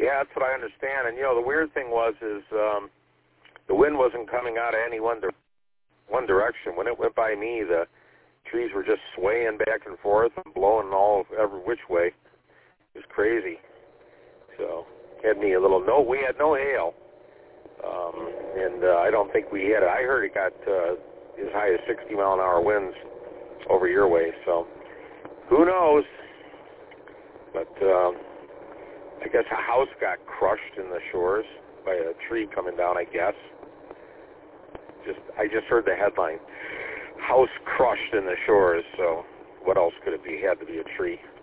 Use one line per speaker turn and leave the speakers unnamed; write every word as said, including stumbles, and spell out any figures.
Yeah, that's what I understand. And, you know, the weird thing was is um, the wind wasn't coming out of any one, di- one direction. When it went by me, the trees were just swaying back and forth and blowing all every which way. It was crazy. So had me a little, no, we had no hail. Um, and uh, I don't think we had it. I heard it got uh, as high as sixty mile an hour winds over your way. So who knows? But um, I guess a house got crushed in the shores by a tree coming down, I guess. Just I just heard the headline, house crushed in the shores. So what else could it be? It had to be a tree.